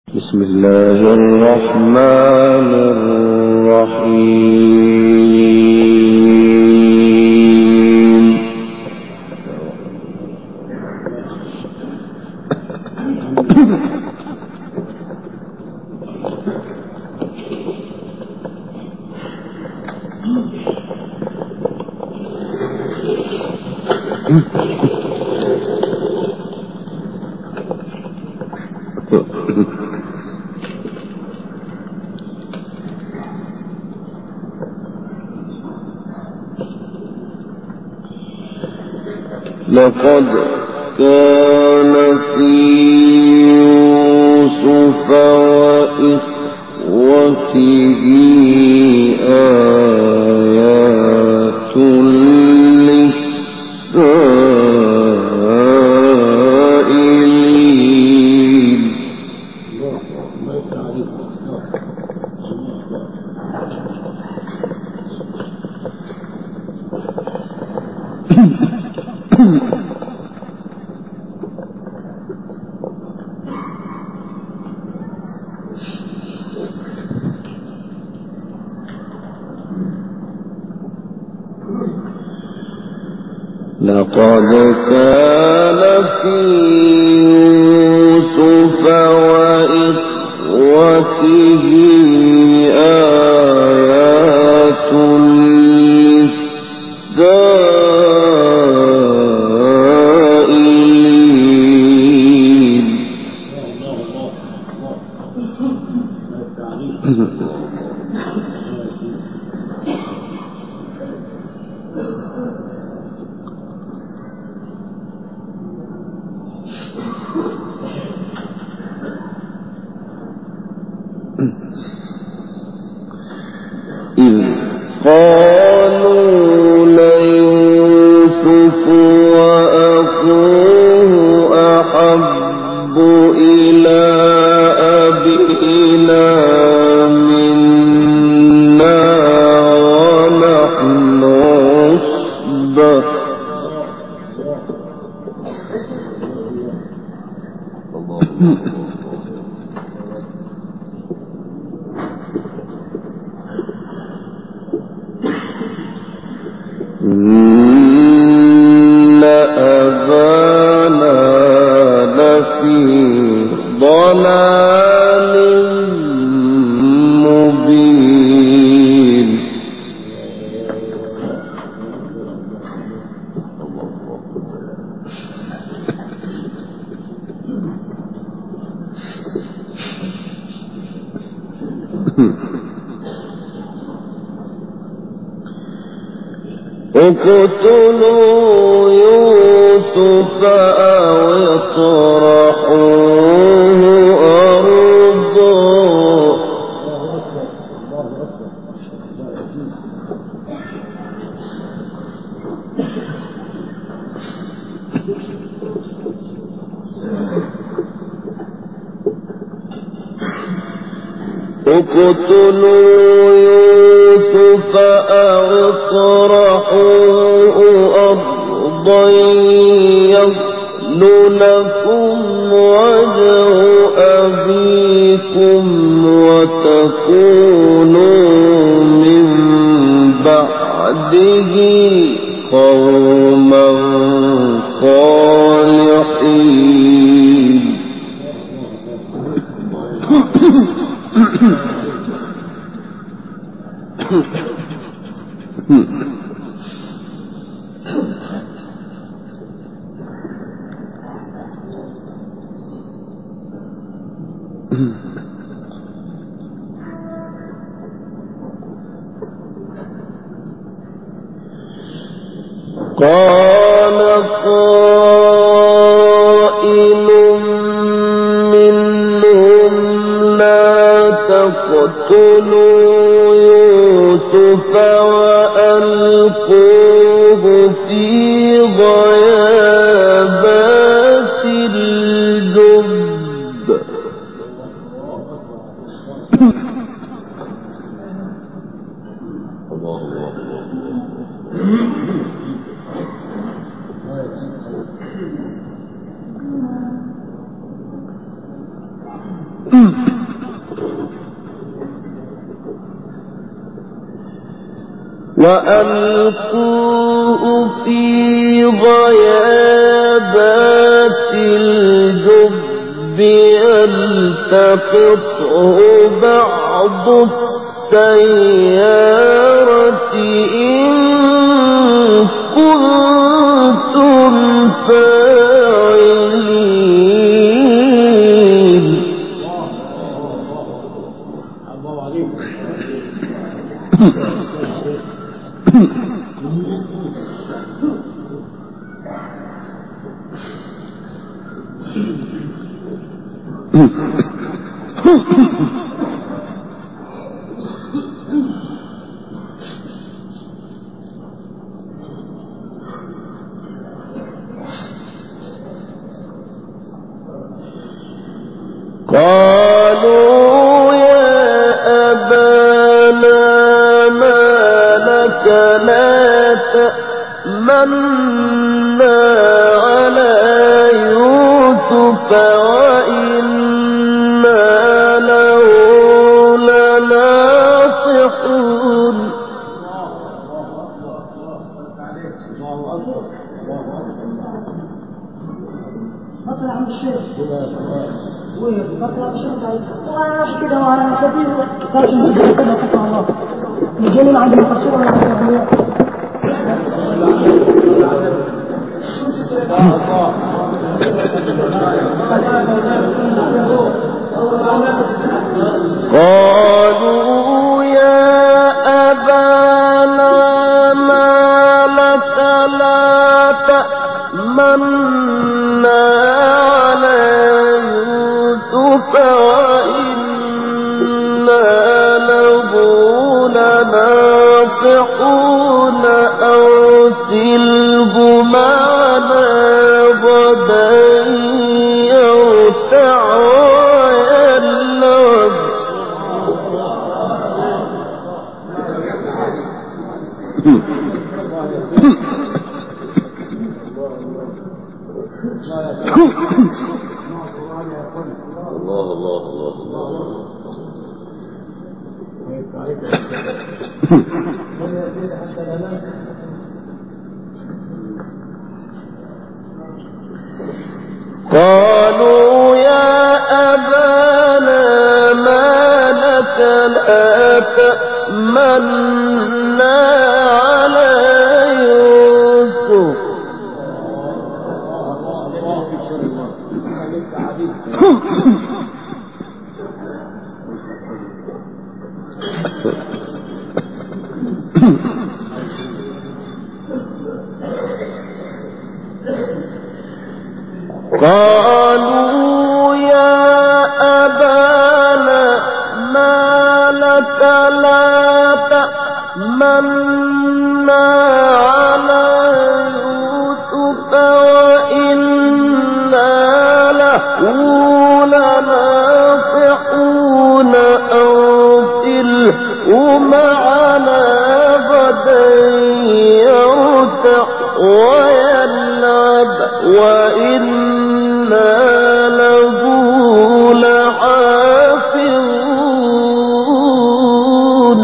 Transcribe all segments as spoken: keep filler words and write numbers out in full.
بسم الله الرحمن الرحيم. لقد كان في يوسف وإخوته آيات للسائلين. لقد كان في يوسف وإخوته آيات للسائلين. إذ قالوا ليوسف وأخوه أحب إلى أبينا منا ونحن عصبة. إن أبانا لفي ضلال مبين. اقتلوا يوسف أو اطرحوه أرضا. اقتلوا يوسف أو اطرحوه أرضا يخل لكم وجه أبيكم وتكونوا من بعده قوما صالحين. قال قائل منهم لا تقتلوا يوسف وألقوه في غيابات الجب. وألقوه في غيابات الجب يلتقطه بعض السيارة إن كنتم فاعلين. الله عليك. قالوا يا أبانا ما لك لا تأمنا على يوسف وإنا له لناصحون. مطلع من الشيخ مطلع من الشيخ وعاش كده وعلى كثير قاش من الجنة كما قطع الله الجنين عند المقصور ولا عند الأولياء. قالوا يا أبانا ما لك لا تأمنا على يوسف وإنا له لناصحون أرسله معنا غدا يرتع ويلعب. الله الله الله قالوا يا أبانا ما لك لا تأمنا على يوسف قالوا يا أبانا ما لك لا تأمنا على يوسف وإنا له لناصحون أرسله معنا غدا يرتع ويلعب وإنا له لحافظون.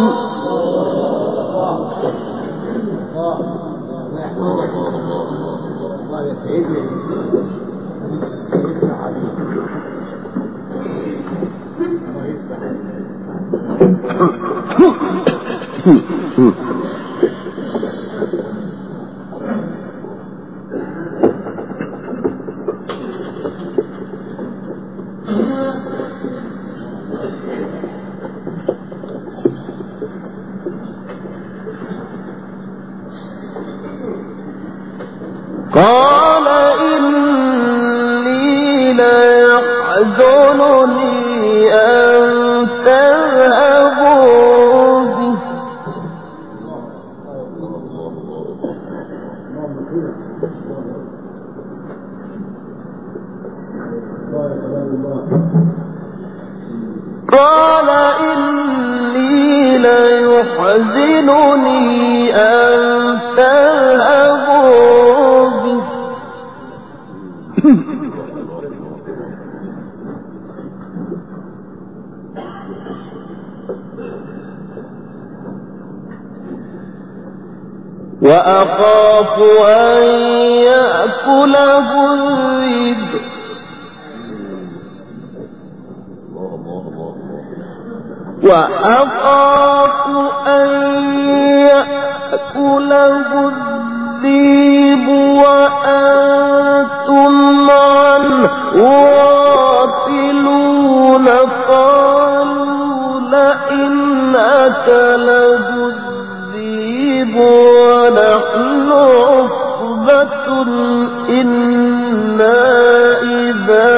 قال إني ليحزنني أن تذهبوا به. قال إني ليحزنني أن تذهبوا به وأخاف أن يأكله الذئب وأخاف أن يأكله الذئب وأنتم عنه غافلون قالوا لئن أكله الذئب ونحن عصبة إنا إذا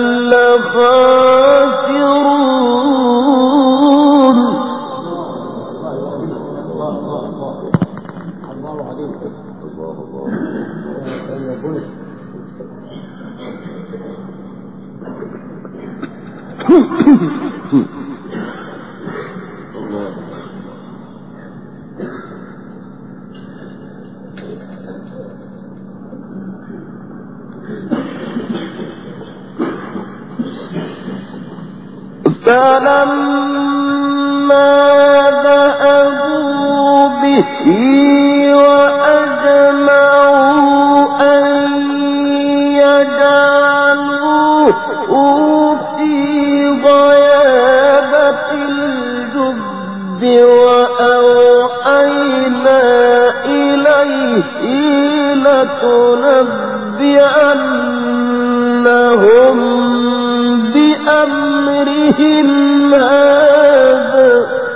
لخاسرون. فلما ذهبوا به وأجمعوا أن يجعلوه في غيابة الجب وأوحينا إليه لتنبئنهم بأمرهم هذا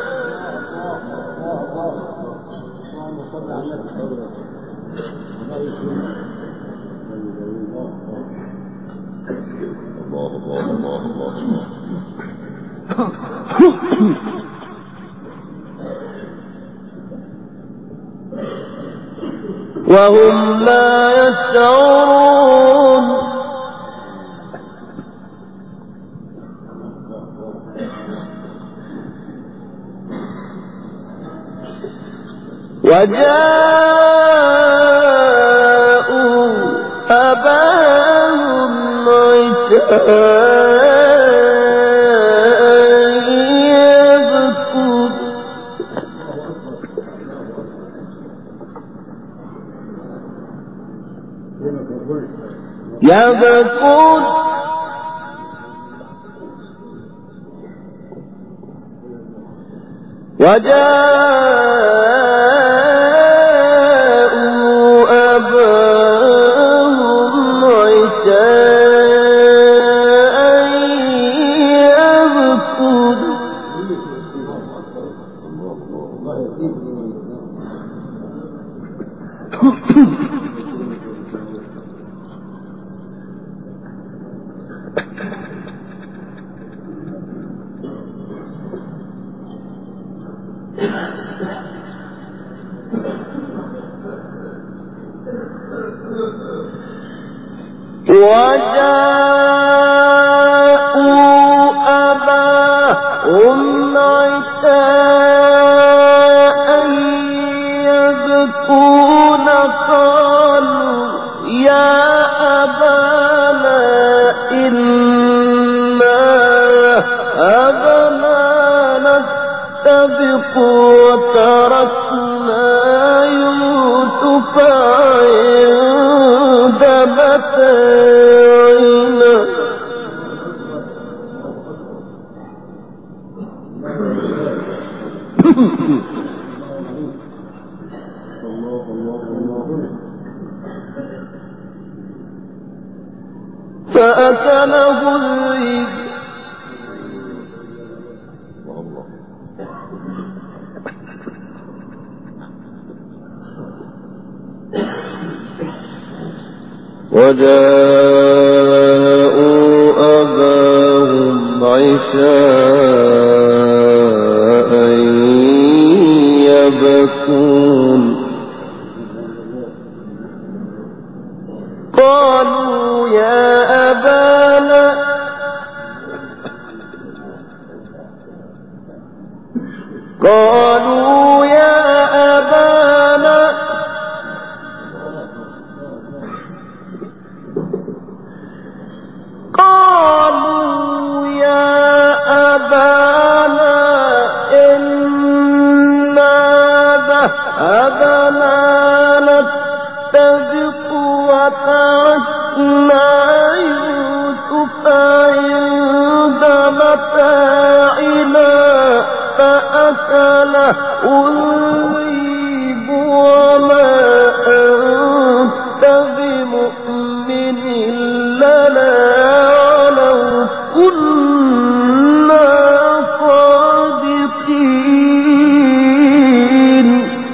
وهم لا يشعرون. وجاءوا أباهم عشاء يبكون يبكون وجاءوا أباهم عشاء يبكون وجاءوا أباهم عشاء يبكون قالوا يا أبانا إنا ذهبنا نستبق وتركنا يوسف عند متاعنا فأكله الذئب وجاءوا أباهم عشاء يبكون قالوا يا أبانا قالوا يا أبانا قالوا يا أبانا إنا ذهبنا متاعنا فأكله الذئب وما أنت بمؤمن لنا ولو كنا صادقين.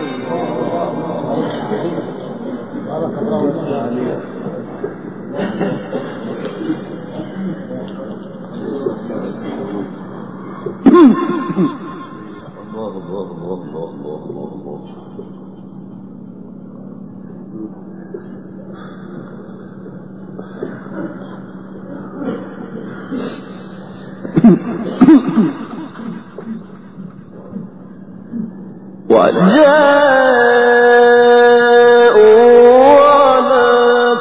وجاءوا على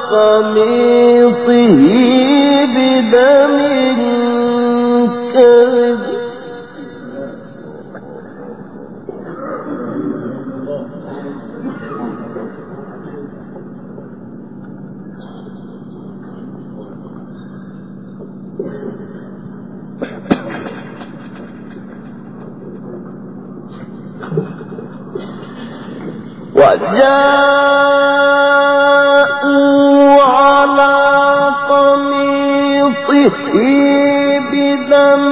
قميصه بدم كذب وجاءوا على قميصه بدم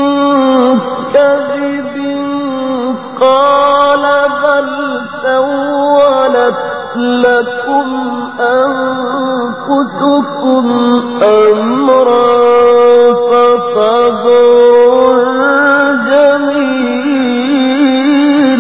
كذب قال بل سولت لكم أنفسكم أمرا فصبر جميل.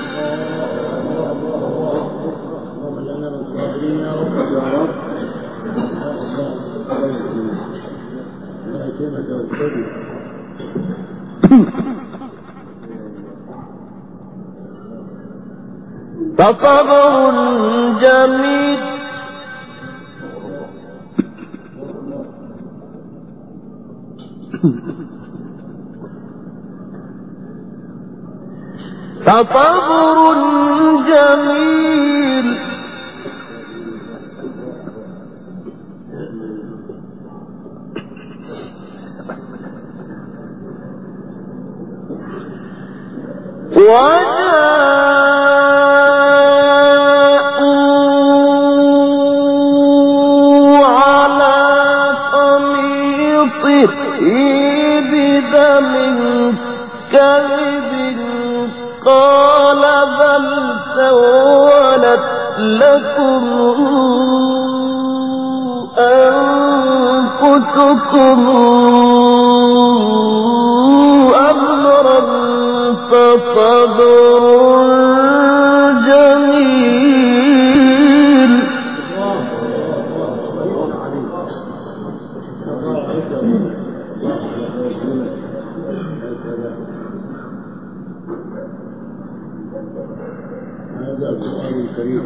فصبر جميل. فصبر جميل. وجاءوا على قميصه بدم كذب قال بل سولت لكم أنفسكم أمرا فصبر جميل. هذا القرآن الكريم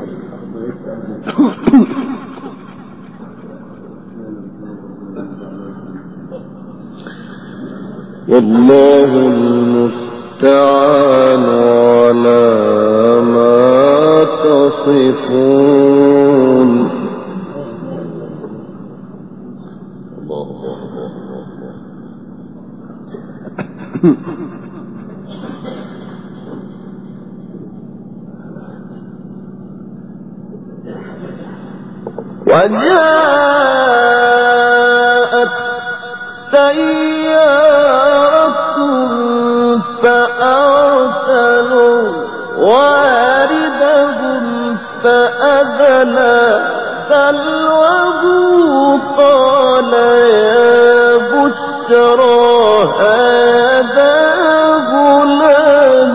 والله المستعان على ما تصفون. الله وجاءت سيارة فأرسلوا واردهم فأدلى دلوه قال يا بشرى هذا غلام.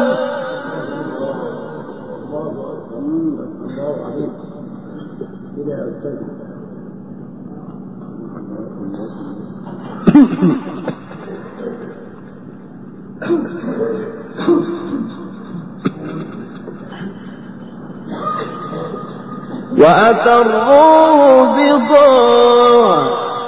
وأسروا بضاعة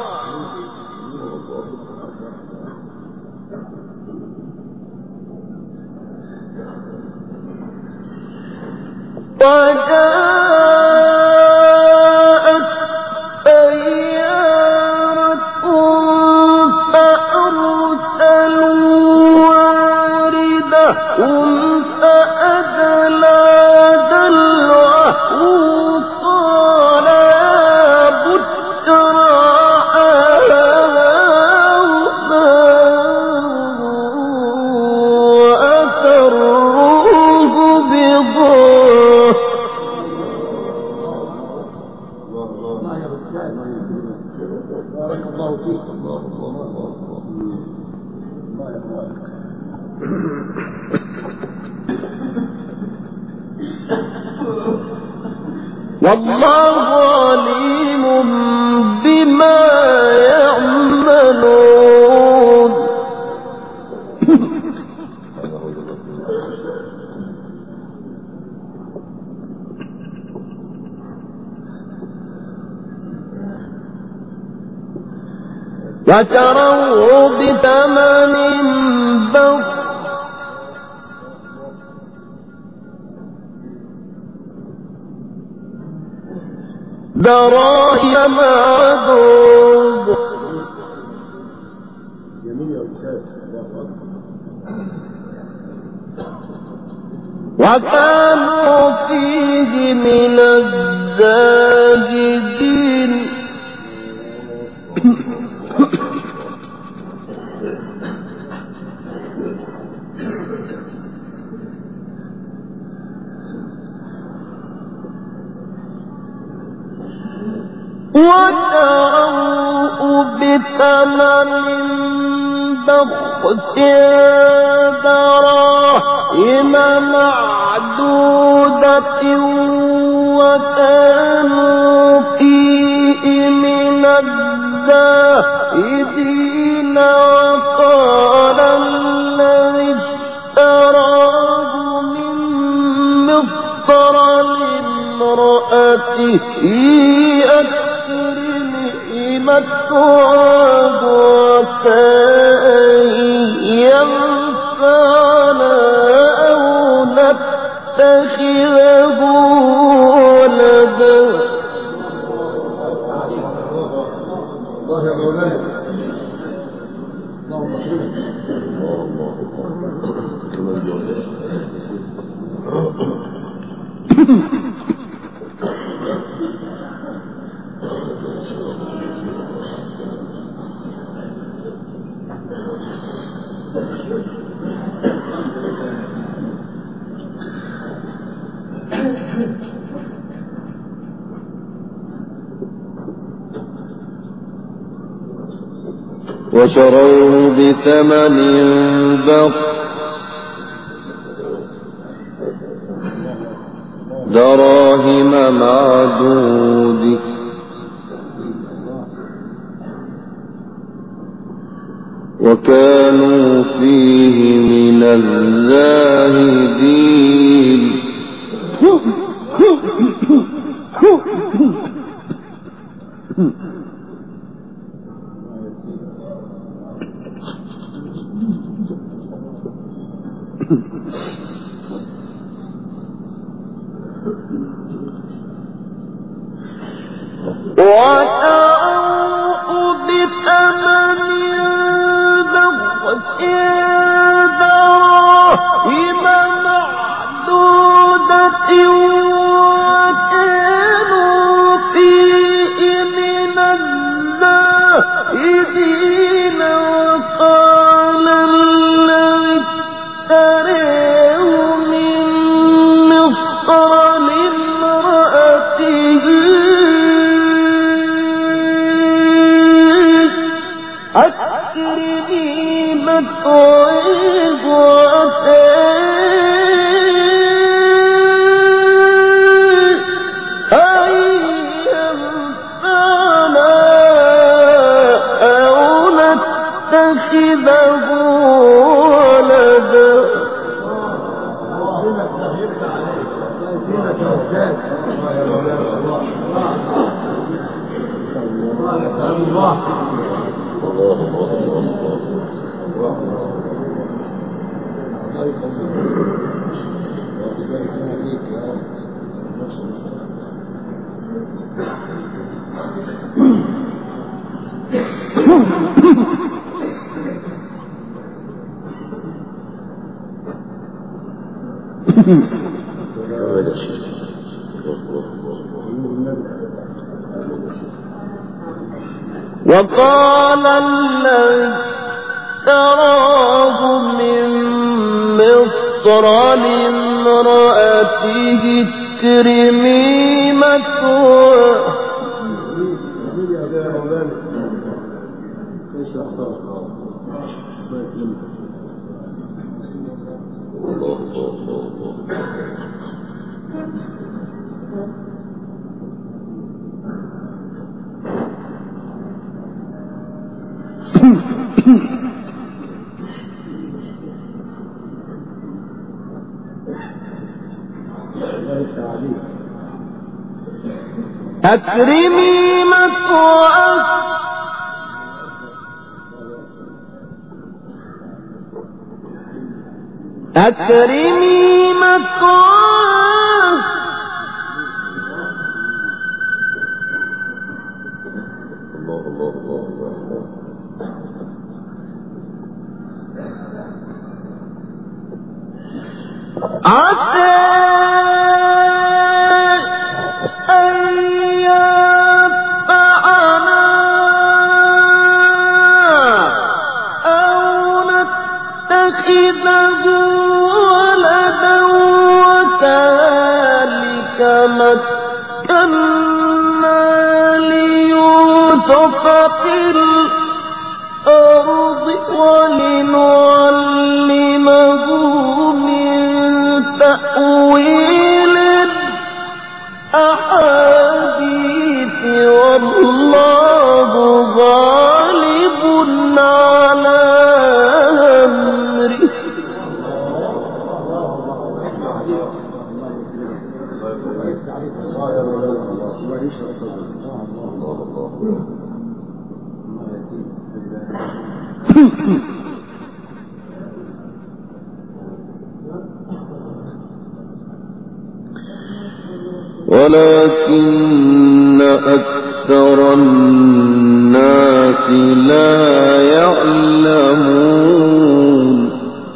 وجاءت سيارة فأرسلوا والله عليم بما يعملون وشروه بثمن بخس دراهم معدود وكانوا فيه من الزاهدين وشروه بثمن بخس دراهم معدودة وكانوا فيه من الزاهدين وقال الذي اشتراه من مصر لامرأته مثواه ينفعنا أو نتخذه ولدا الله يا مولانا اللهم وشروه بثمن بخس دراهم معدود وكانوا فيه من الزاهدين وشروه بثمن بخس دراهم معدودة وكانوا فيه من الزاهدين وقال الذي اشتراه من مصر لامرأته أكرمي مثواه أن ينفعنا أو نتخذه ولدا وقال الذي اشتراه من مصر لامرأته اكرمي مثواه أكرمي مثواه أكرمي مثواه الله الله الله الله عسى مكنا ليوسف في الأرض ولنعلمه من تأويل الأحاديث والله غالب على أمره. ولكن أكثر الناس لا يعلمون.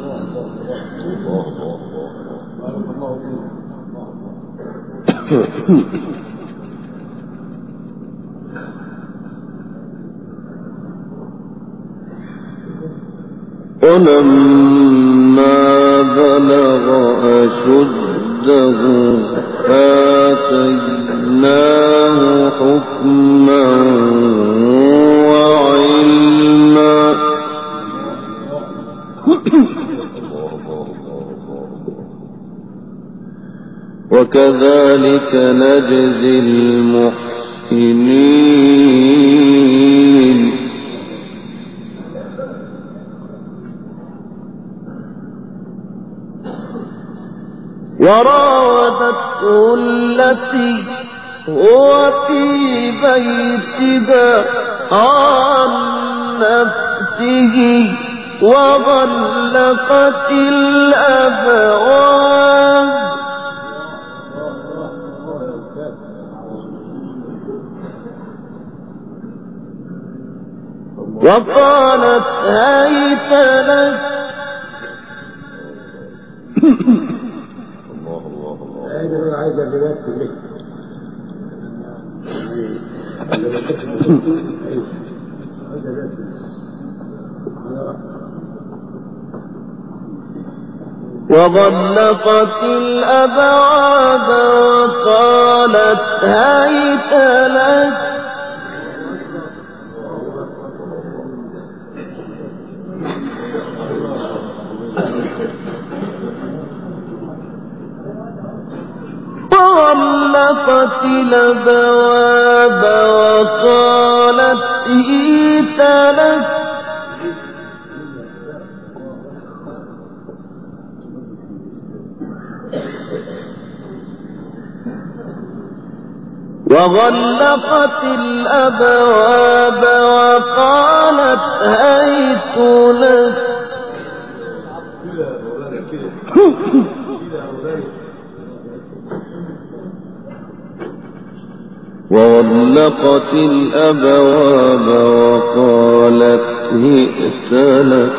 ولما بلغ أشده آتيناه حكما وعلما وكذلك نجزي المحسنين. وراودته التي هو في بيتها عن نفسه وغلقت الأبواب وقالت هيت لك وغلقت الأبواب وقالت هيت لك وغلقت الأبواب وقالت هيت لك وغلقت الأبواب وقالت هيت لك وغلقت الأبواب وقالت هئت لك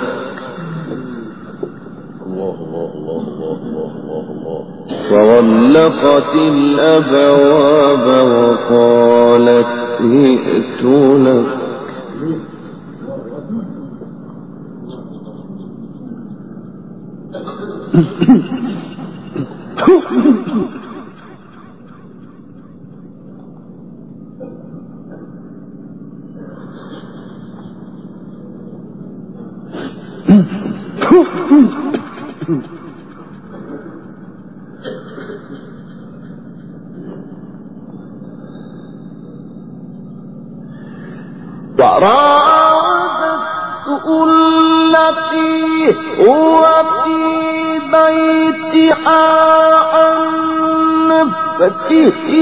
وغلقت الأبواب وقالت هئت لك وراودته التي هو في بيتها عن نفسه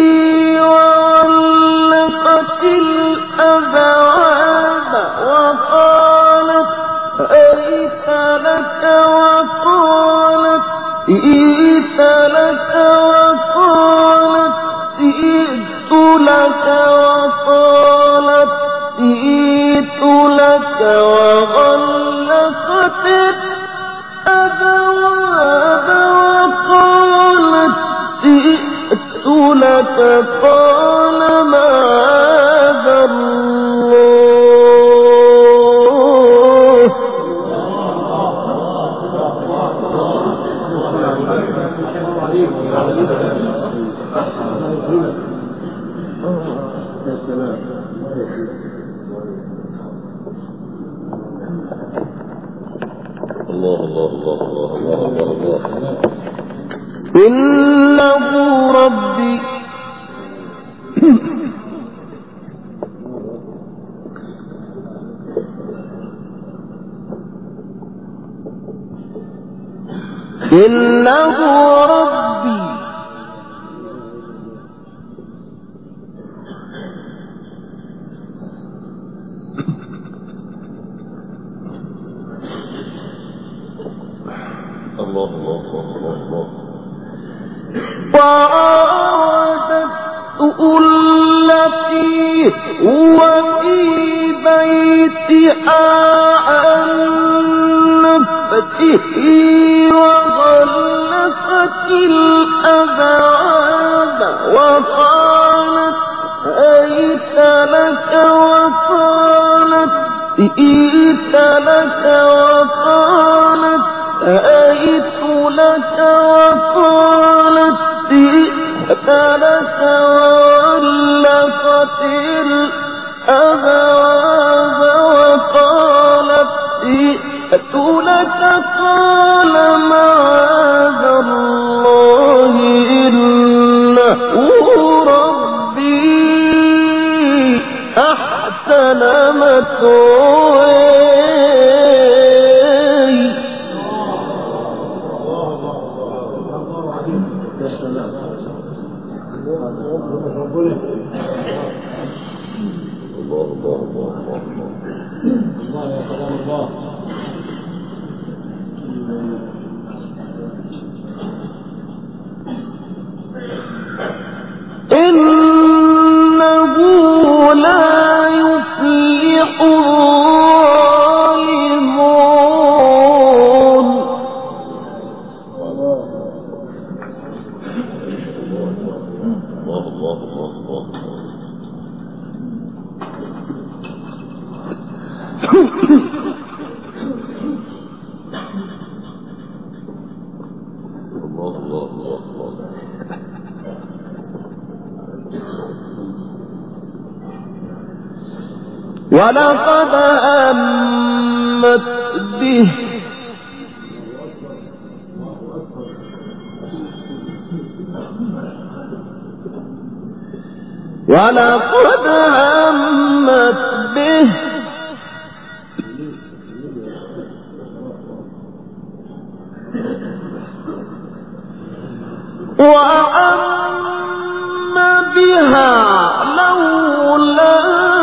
وغلقت الأبواب وقالت هيت لك وقالت جئت لك وقالت جئت لك وقالت جئت لك وغلقت الأبواب وقالت جئت لك قال معاذ الله الله الله الله الله الله الله إنه ربي إنه ربي الله الله الله الله وراودته التي هو في بيتها عن نفسه وغلقت الأبواب وقالت هيت لك وقالت جئت لك وقالت هيت لك وقالت جئت لك وغلقت الأبواب وقالت جئت لك قال معاذ الله إنه ربي أحسن مثواي الله الله الله الله يا كلام الله إنه لا يفلح الظالمون الله الله الله الله الله الله الله الله ولقد همت به ولقد همت به وأم بها لولا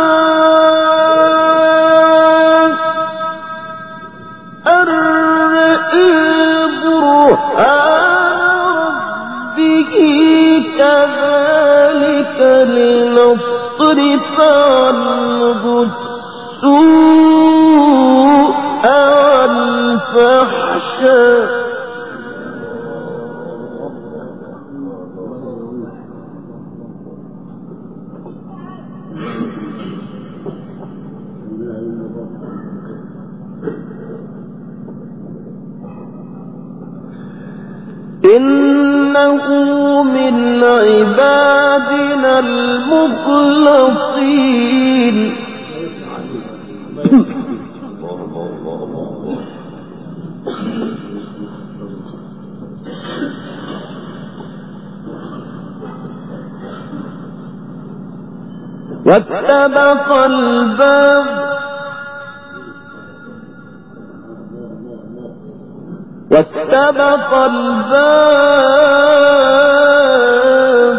أن رأى برهان ربه كذلك لنصرف عنه السوء والفحشاء إنه من عبادنا المخلصين واستبق الباب واستبق الباب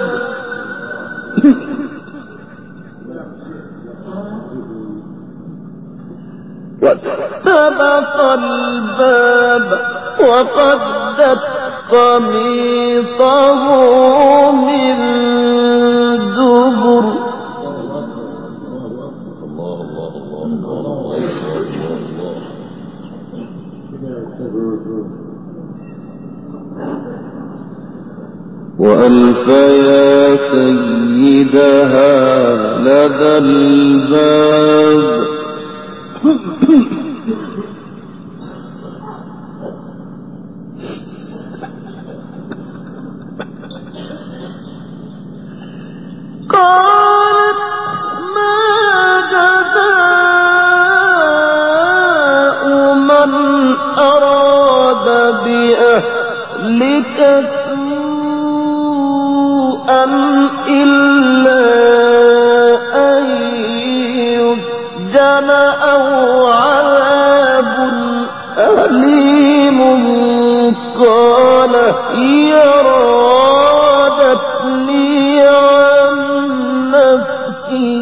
واستبق الباب وقدت قميصه من دبر وألف يا سيدها لدى الباب قالت ما جزاء من أراد بأهلك سوءا إلا أن يسجن أو عذاب أليم قال هي راودتني عن نفسي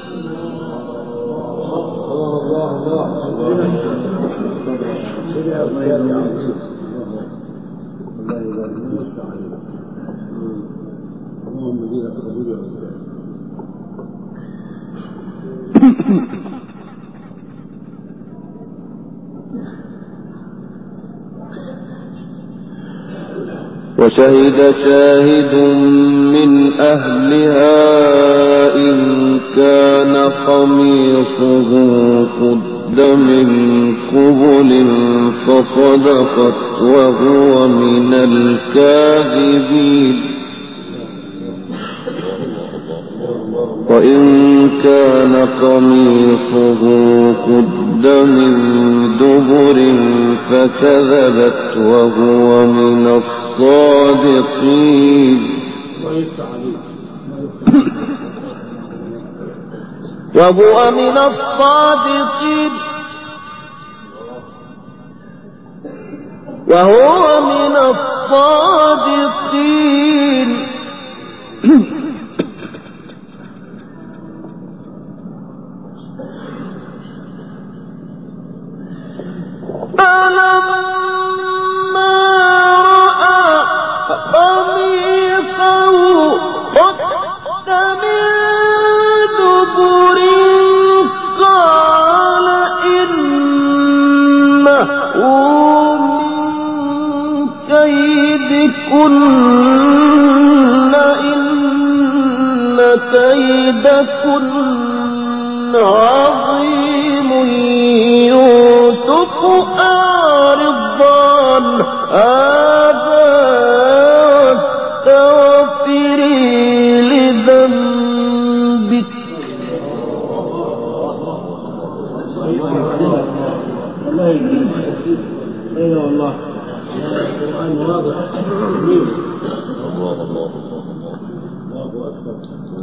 وشهد شاهد من أهلها إن كان قميصه قد من قبل فصدقت وهو من الكاذبين وإن كان قميصه قد من دبر فكذبت وهو من الصادقين وهو من الصادقين وهو من الصادقين فلما رأى قميصه قد من دبر قال إنه من كيدكن إن كيدكن عظيم يوسف أعرض عن هذا واستغفري لذنبك ايوه والله القرآن واضح الله الله الله أكبر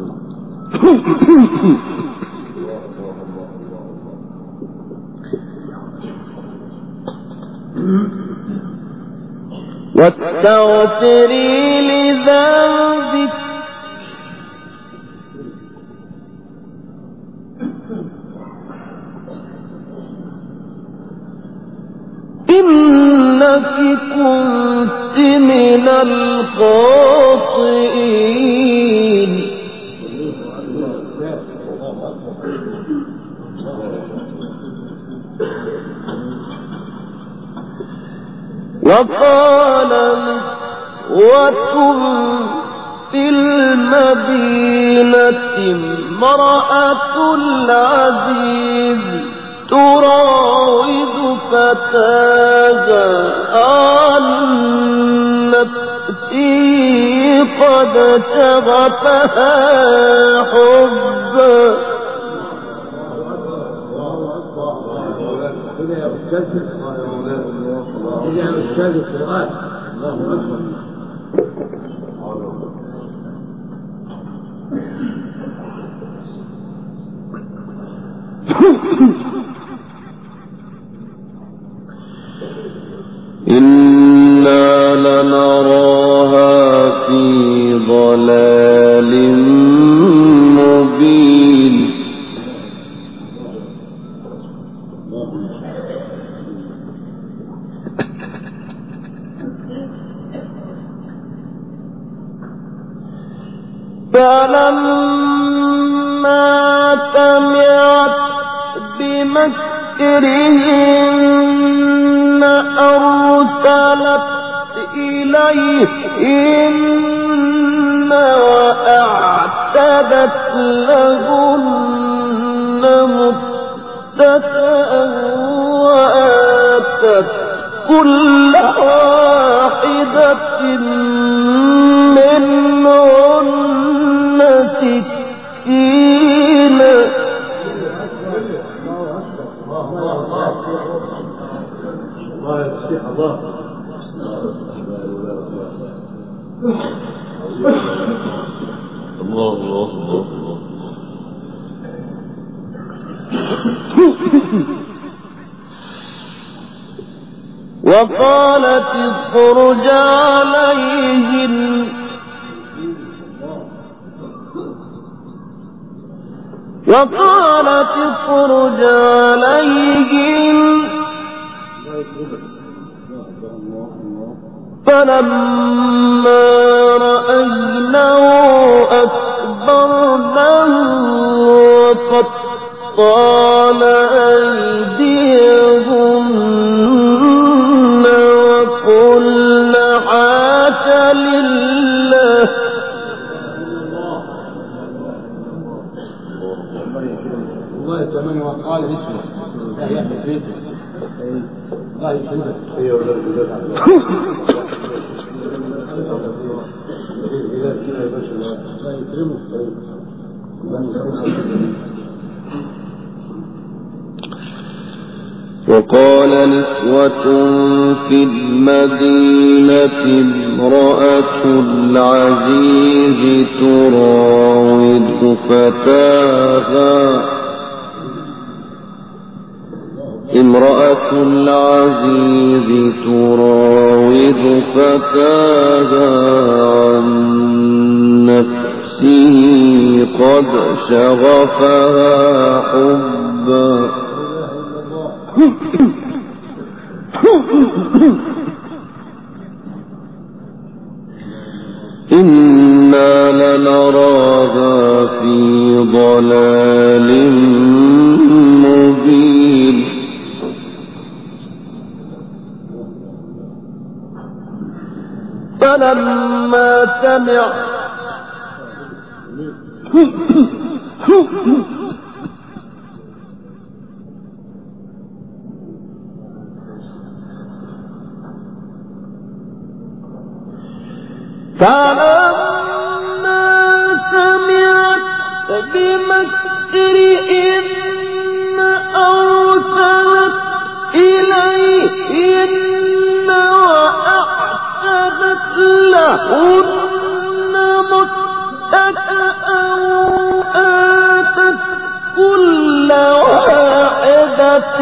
واستغفري لذنبك إنك كنت من الخاطئين وقال نسوة في المدينة امرأة العزيز تراود فتاها عن نفسه قد شغفها حبا يا أستاذ القرآن الله أكبر إنا لنراها في ضلال مبين فلما سمعت بمكرهن أرسلت إليهن وأعتدت لهن متكئا وآتت كل واحدة منهن سكينا الله الله الله وقالت اخرج عليهم وقالت اخرج عليهم فلما رأينه أكبرنه وقطعن أيديهن وقلن حاش لله الله يتمنى وقال اسمه لا يحمل بيته لا يحمل لا يكرمه وقال نسوة في المدينة امرأة العزيز تراود فتاها امرأة العزيز تراود فتاها عن نفسه قد شغفها حبا إنا لنراها في ضلال مبين فلما سمع فلما سمعت بمكرهن أرسلت إليهن وأعتدت لهن متكئا وآتت كل واحدة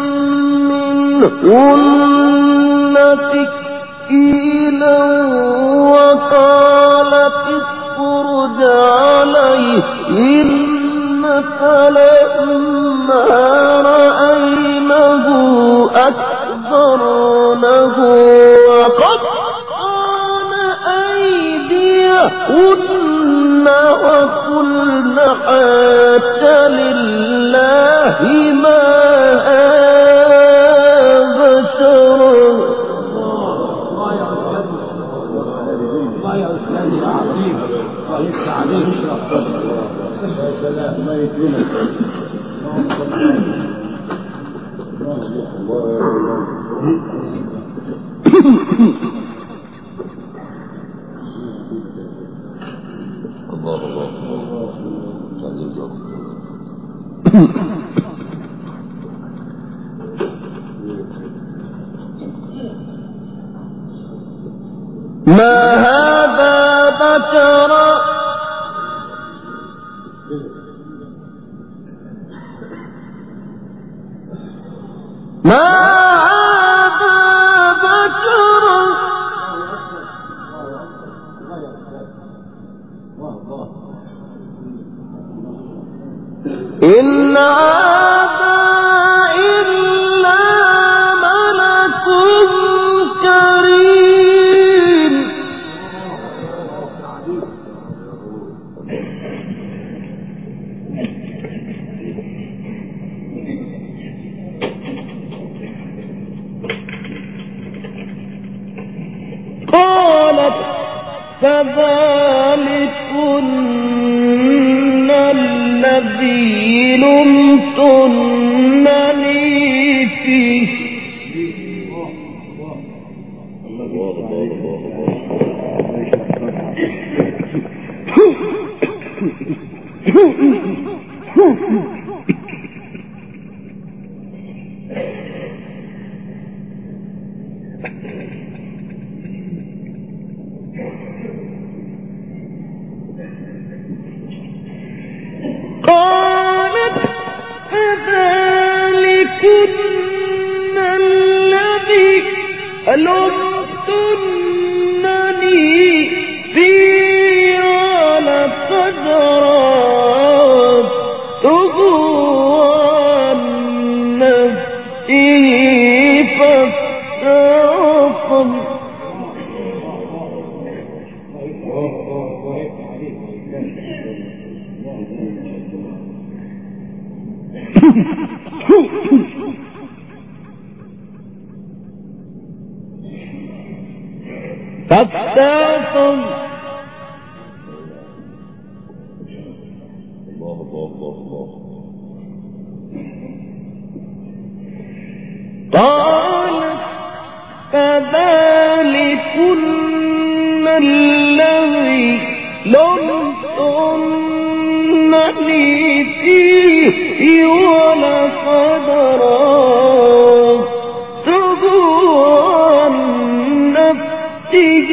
منهن سكينا وقالت اخرج عليهن فلما رأينه أكبرنه وقطعن أيديهن وقلن حاش لله ما هذا بشرا الله الله ما هذا بشرا ما هذا بشرا إن هذا إلا ملك كريم قالت فذلكن الذي لمتنني فيه قالت فذلكن الذي لمتنني فيه ولقد راودته عن نفسه فاستعصم فاستعصم قالت فذلكن الذي لمتنني فيه ولقد راودته عن نفسه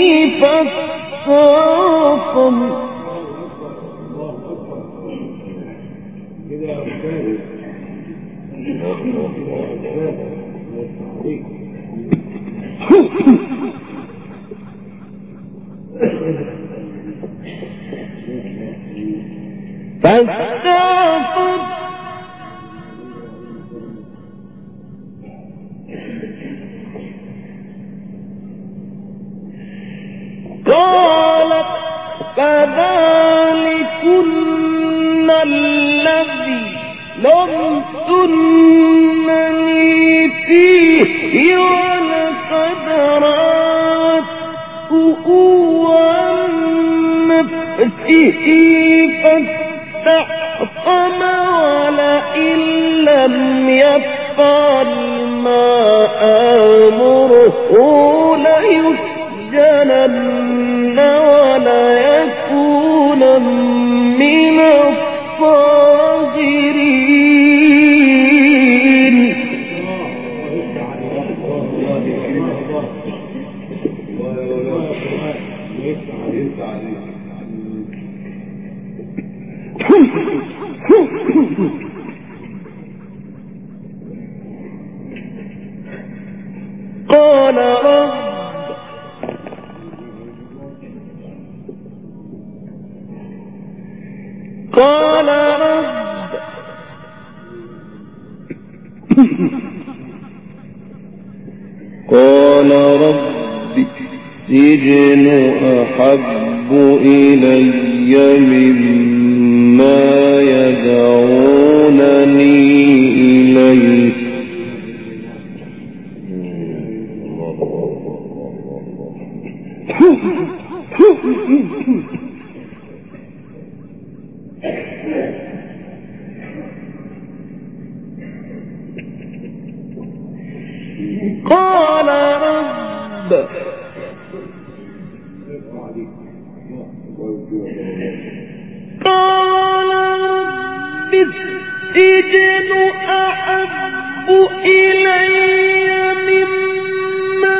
فاستعصم فاستعصم قالت فذلكن الذي لمتنني فيه ولقد راودته عن نفسه فاستعصم ولئن لم يفعل ما آمره ليسجنن وليكون من الصاغرين قال رب قال رب قال رب السجن أحب إلي مما يدعونني إليه قال رب قال رب السجن أحب إلي مما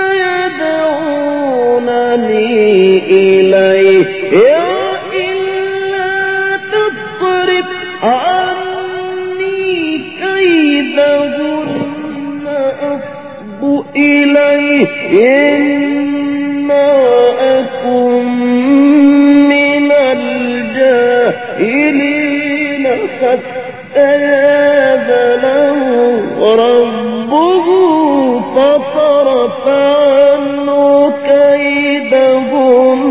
يدعونني إليه إلا تصرف عني كيدهن إنما أكن من الجاهلين فاستجاب له ربه فصرف عنه كيدهم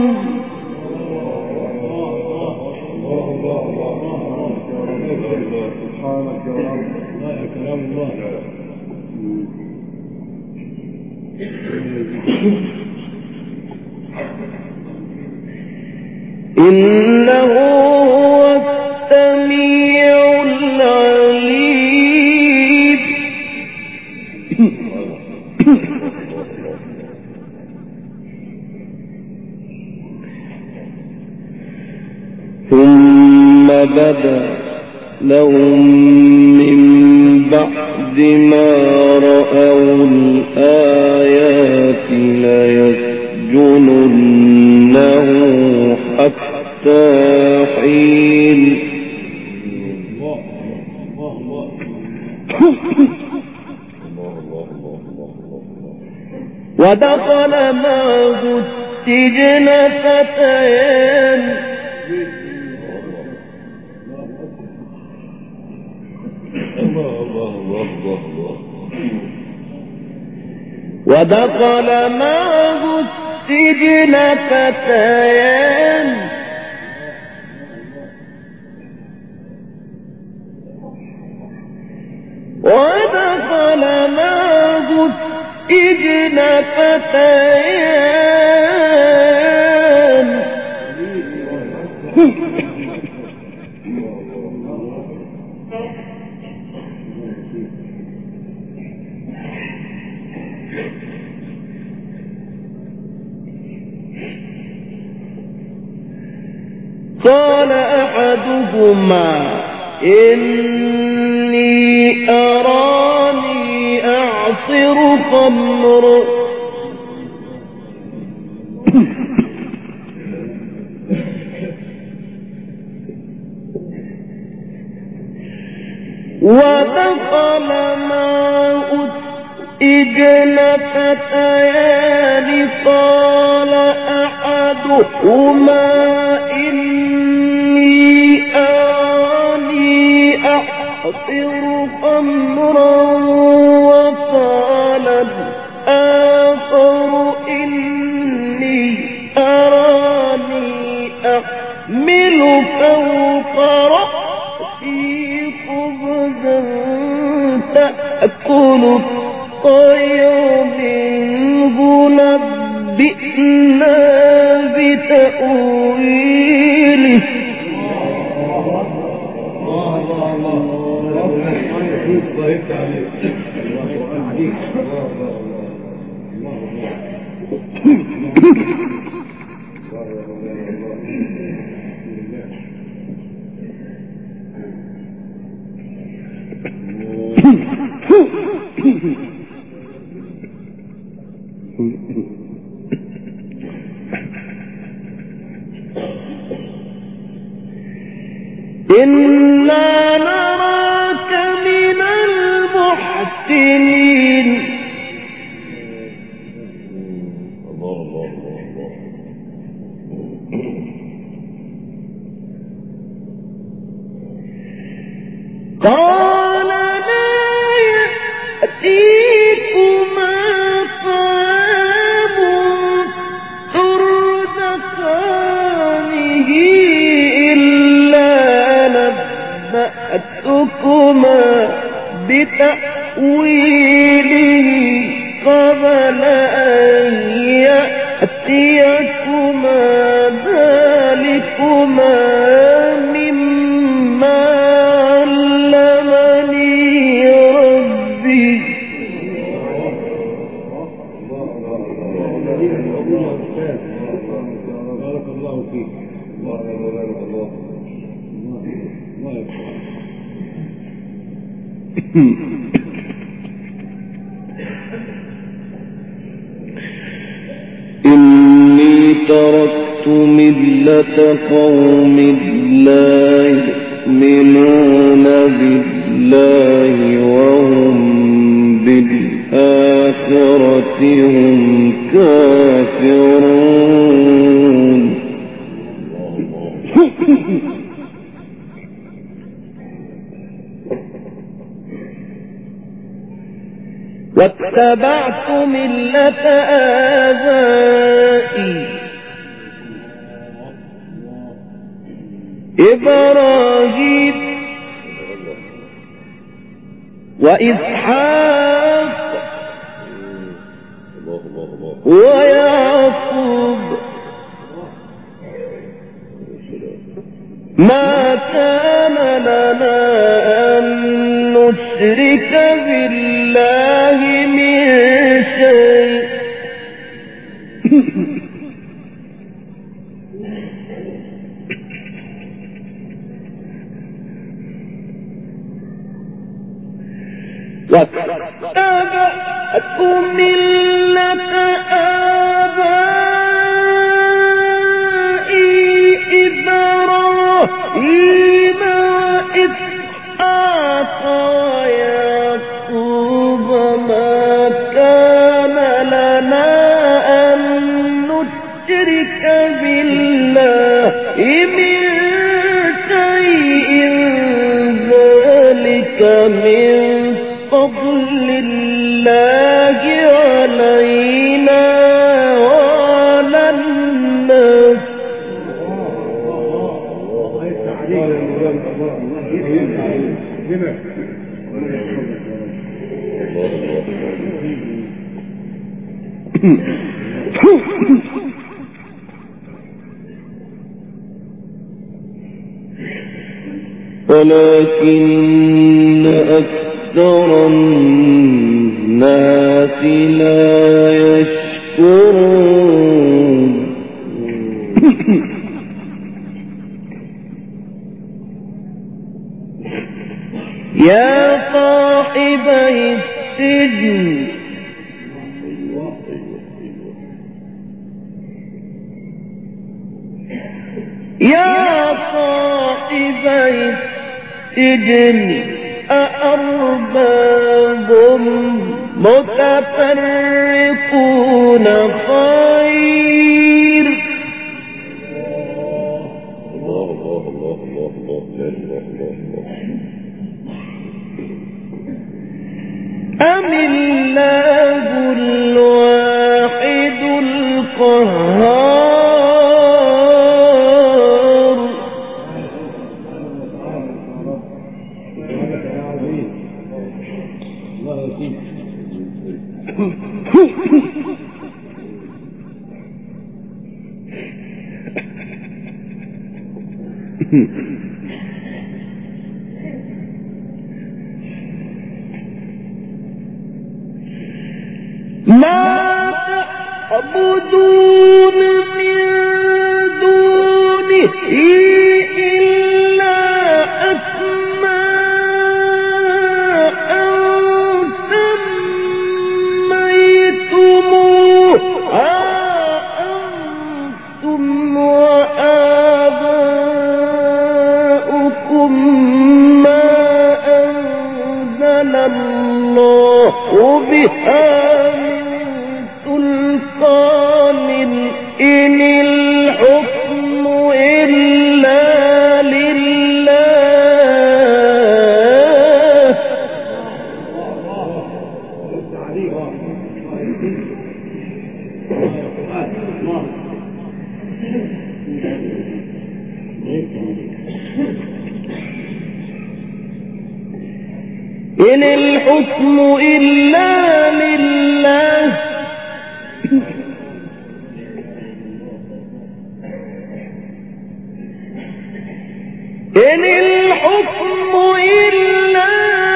إنه هو السميع العليم. ثم بدا لهم من بعد ما رأوا الآيات ليسجننه حتى حين. ودخل معه السجن فتيان ودخل معه السجن فتيان ودخل معه السجن فتيان قال أحدهما إني أراني أعصر خمرا ودخل معه السجن فتيان قال أحدهما إني أراني أعصر خمرا وقال الآخر إني أراني أحمل فوق رأسي خبزا تأكل الطير منه نبئنا بتأويله إنا نراك من المحسنين. قال لا يأتيكما طعام ترزقانه إلا نبأتكما بتأويله قبل أن يأتيكما ذلكما مما علمني ربي. بارك الله فيك. إني تركت ملة قوم لا يؤمنون بالله وهم بالله بالآخرة هم كافرون واتبعت ملة آبائي إبراهيم وإسحاق ويعقوب ما كان لنا أن نشرك بالله من شيء واتبعت ملة آبائي إبراهيم وإسحاق ويعقوب ما كان لنا أن نشرك بالله من شيء ذلك من فضل الله علينا وعلى الناس ولكن أكثر الناس لا يشكرون يا صاحبي السجن يا صاحبي السجن أأرباب متفرقون خير أم الله الواحد القهار ما تعبدون من دونه إلا أسماء سميتموها أنتم وآباؤكم ما أنزل الله بها إن الحكم إلا لله إن الحكم إلا لله إن الحكم إلا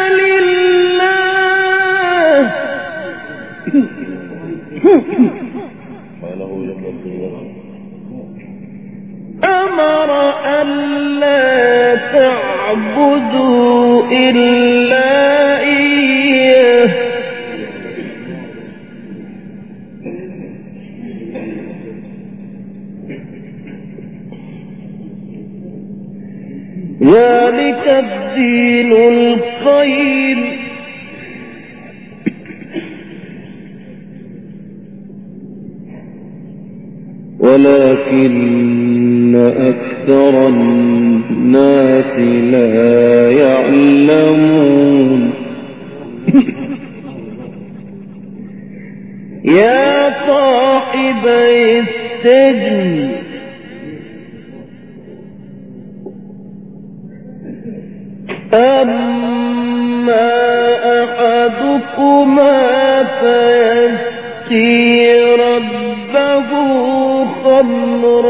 لله أمر ألا تعبدوا إلا إياه ذلك الدين القيم ولكن أكثر الناس لا يعلمون يا صاحبي السجن أما أحدكما فيسقي ربه خمر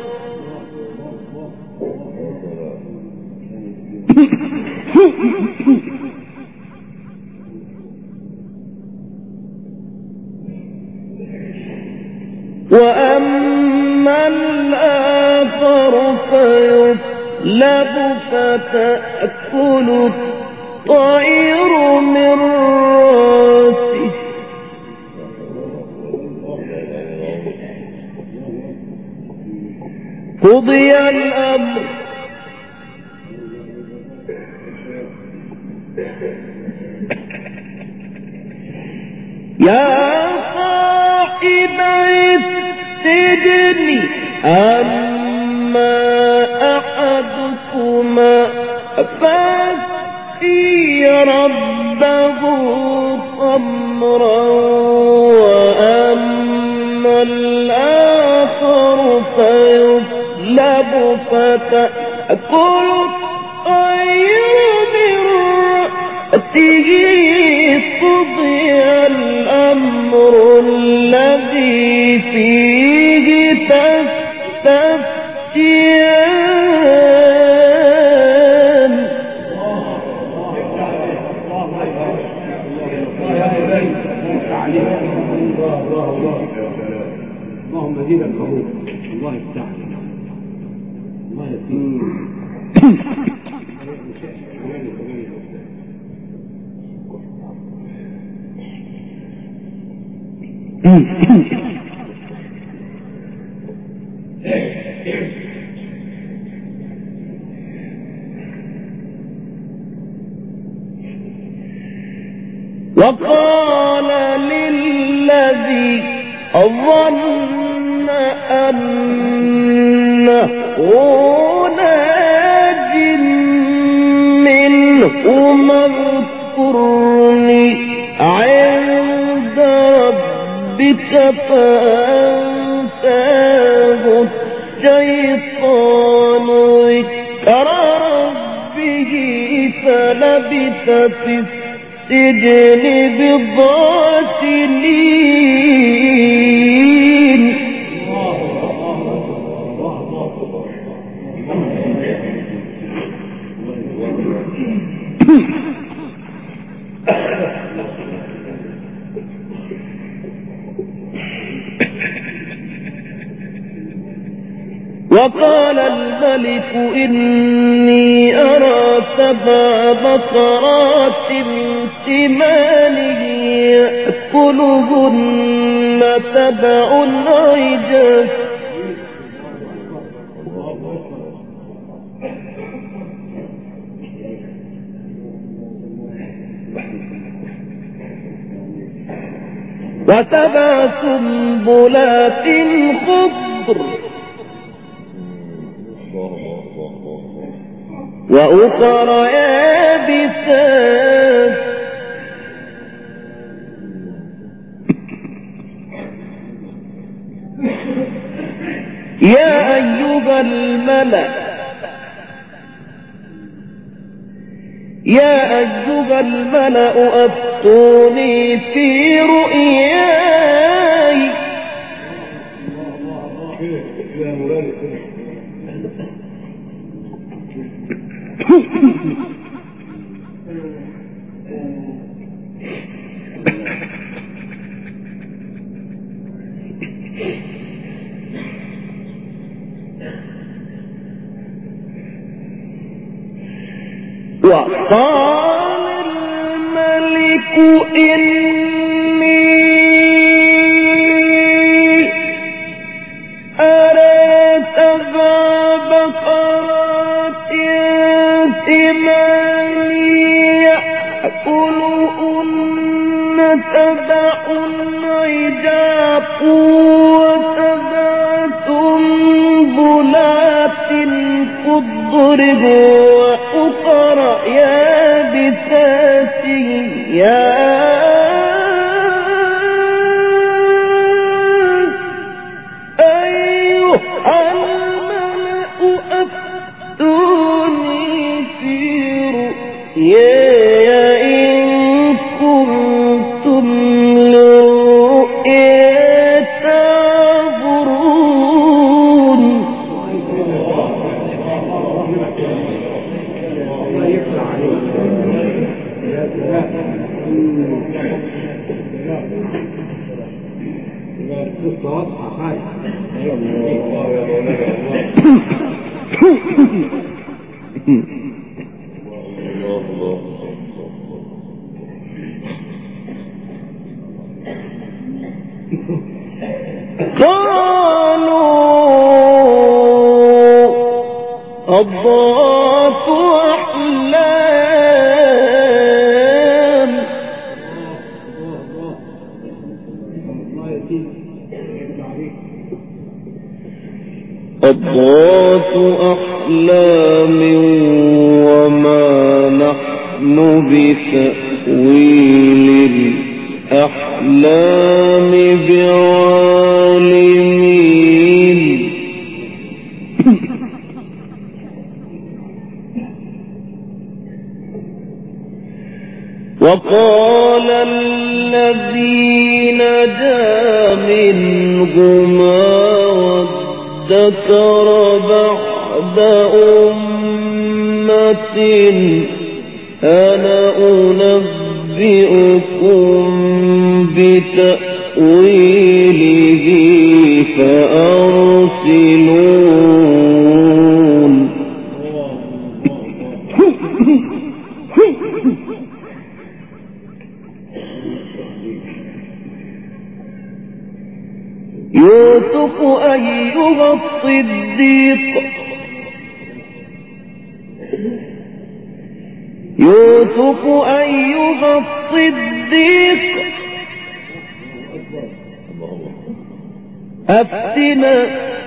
وأما الآخر فيسلب فتأكل الطير من رأسه قضي الأمر يا صاحبي السجن أما أحدكما فيسقي ربه خمرا وأما الآخر فيسلب فتأكل الطير من رأسه قضي الأمر الذي فيه تستفتيان اللهم زيد القبول الله يفتح الله يفتح وقال للذي ظن أنه ناج منه اذكرني عند ربك فأنساه الشيطان ذكر ربه فلبث في السجن بضع سنين وقال الملك إني أرى سبع بقرات سمان يأكلهن سبع عجاف وسبع سنبلات خضر وأخر يابسات يا أيها الملأ يا أيها الملأ أفتوني في رؤياي وقال الملك إني أرى سبع بقرات سمان يأكلهن سبع عجاف وسبع خضر وأخر يابسات يا أيها الملأ أفتوني في رؤياي إن كنتم للرؤيا تعبرون. قالوا أضغاث أحلام أضغاث أحلام وما نحن بتأويل الأحلام بعالمين. وقال الذي نجا منهما وادكر بعد أمة أنا أنبئكم بتأويله فأرسلون. يوسف أيها الصديق يوسف أيها الصديق أفتنا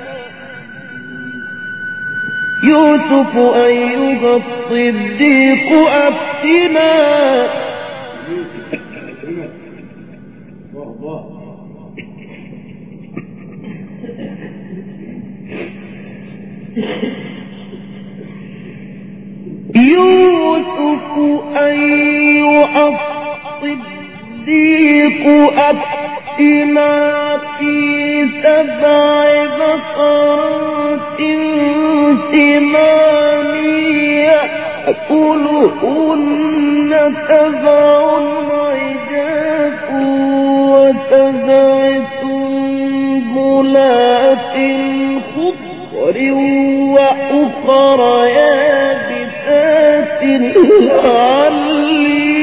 يوسف أيها الصديق أفتنا يوسف أيها الصديق أفتنا في سبع بقرات سمان يأكلهن سبع عجاف وسبع سنبلات خضر وأخر يابسات لعلي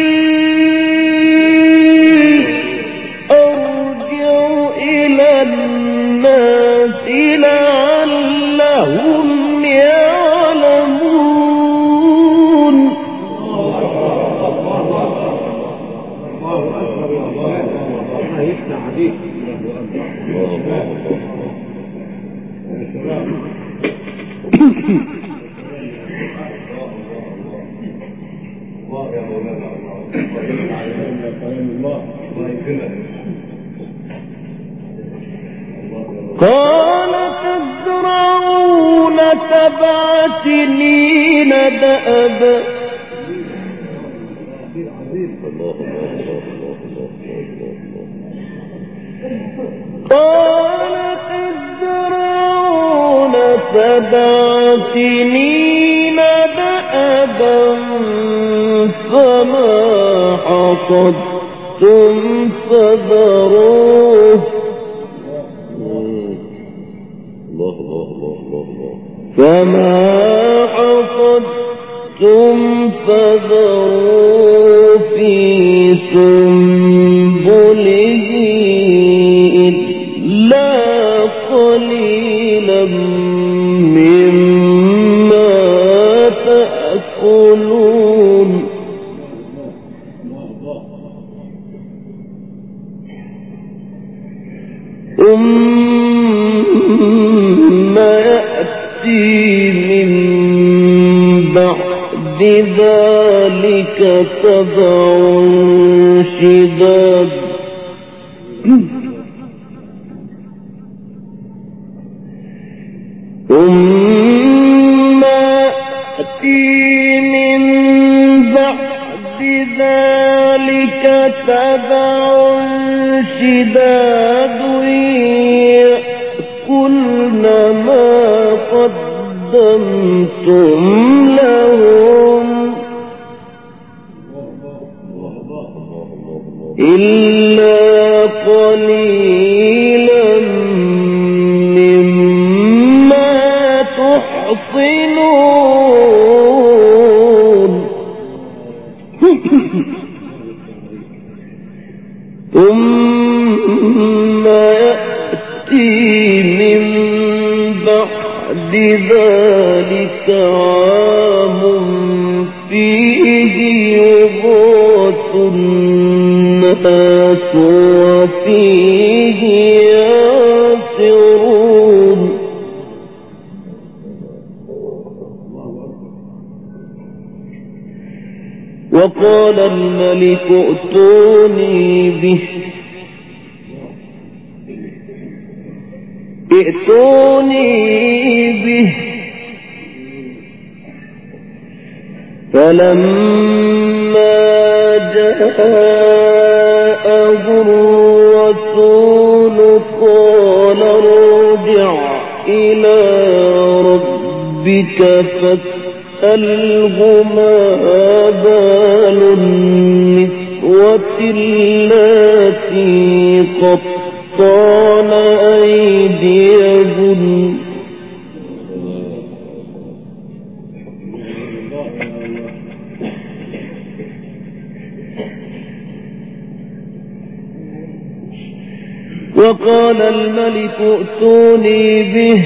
أرجع إلى الناس لعلهم يعلمون. قال تزرعون سبع سنين دأبا قال تزرعون سبع سنين دأبا فما حصدتم فذروه فما حصدتم فذروا في سنبله إلا قليلا مما تأكلون. ثم يأتي من ذلك سبع شداد ثم يأتي من بعد ذلك سبع شداد يأكلن ما قدمتم لهم إلا قليلا مما تحصنون ثم يأتي من بعد ذلك عام فيه يغاث الناس وفيه يعصرون وقال الملك ائتوني به ائتوني به فلما جاءه الرسول قال ارجع إلى ربك فاسأله ما بال النسوة اللاتي قطعن أيديهن وقال الملك ائتوني به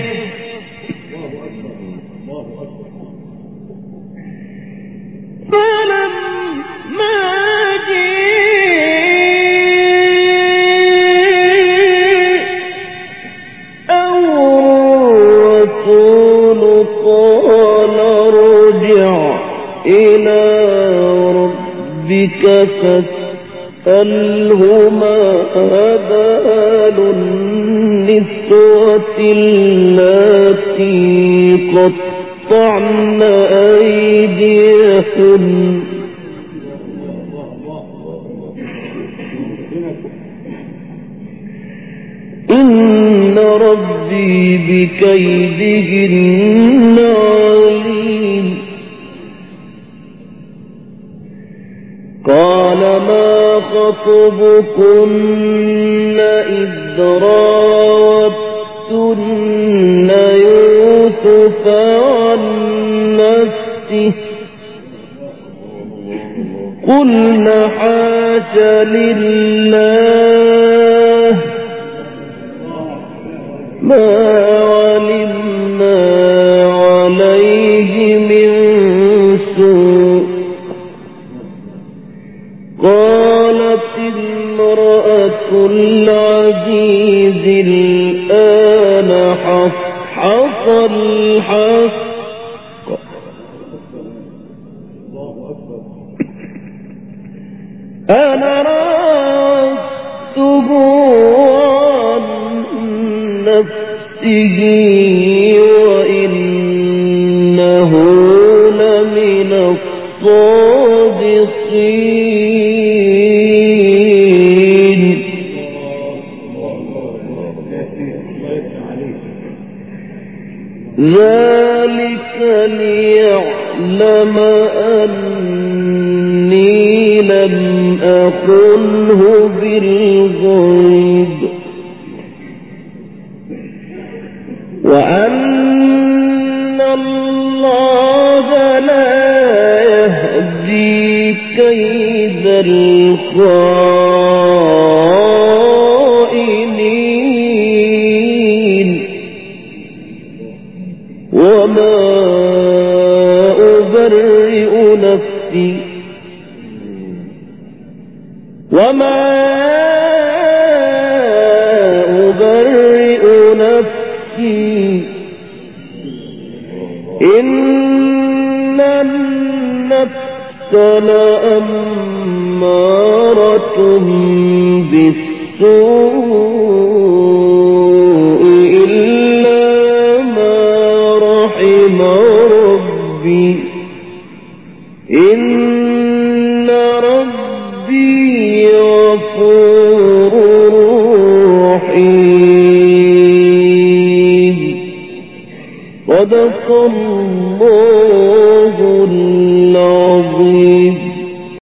فلما جاء الرسول قال ارجع إلى ربك فاسأله ما بال النسوة اللاتي قطعن أيديهن إن ربي بكيدهن عليم قال ما خطبكن إذ راوتن يوسف عن نفسه قلنا حاش لله ما علمنا عليه من سوء قالت امرأة العزيز الآن حصحص الحق أنا راودته عن نفسه وإنه لمن الصادقين ذلك ليعلم أني لم أخنه بالغيب وأن الله لا يهدي كيد الخائنين وما أبرئ نفسي وما أبرئ نفسي إن النفس لأمارة بالسوء إلا ما رحم ربي إن ربي غفور رحيم. صدق الله